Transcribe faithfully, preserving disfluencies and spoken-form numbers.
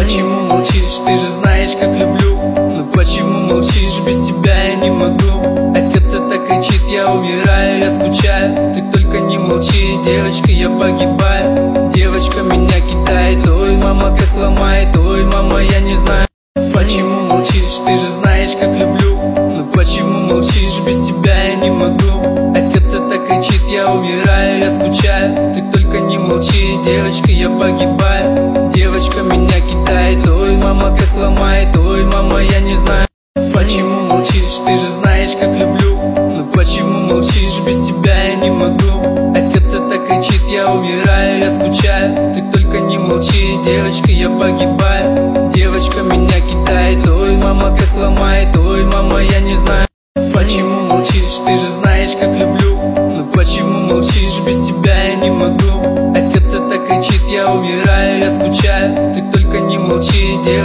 Почему молчишь, ты же знаешь, как люблю. Ну почему молчишь, без тебя я не могу. А сердце так кричит, я умираю, я скучаю. Ты только не молчи, девочка, я погибаю. Девочка меня кидает, ой, мама как ломает. Ой, мама, я не знаю. Почему молчишь, ты же знаешь, как люблю. Ну почему молчишь, без тебя я не могу. А сердце так кричит, я умираю, я скучаю. Ты только не молчи, девочка, я погибаю. Девочка меня кидает, ой, мама как ломает. Ой, мама, я не знаю. Почему молчишь, ты же знаешь, как люблю. Ну почему молчишь, без тебя я не могу. А сердце так кричит, я умираю, я скучаю. Ты только не молчи, девочка, я погибаю. Девочка меня кидает, ой, мама как ломает. Ой, мама, я не знаю. Почему молчишь, ты же знаешь, как люблю. Ну почему молчишь, без тебя я не могу. А сердце так кричит, я умираю, я скучаю. Ты только не молчи, девочка.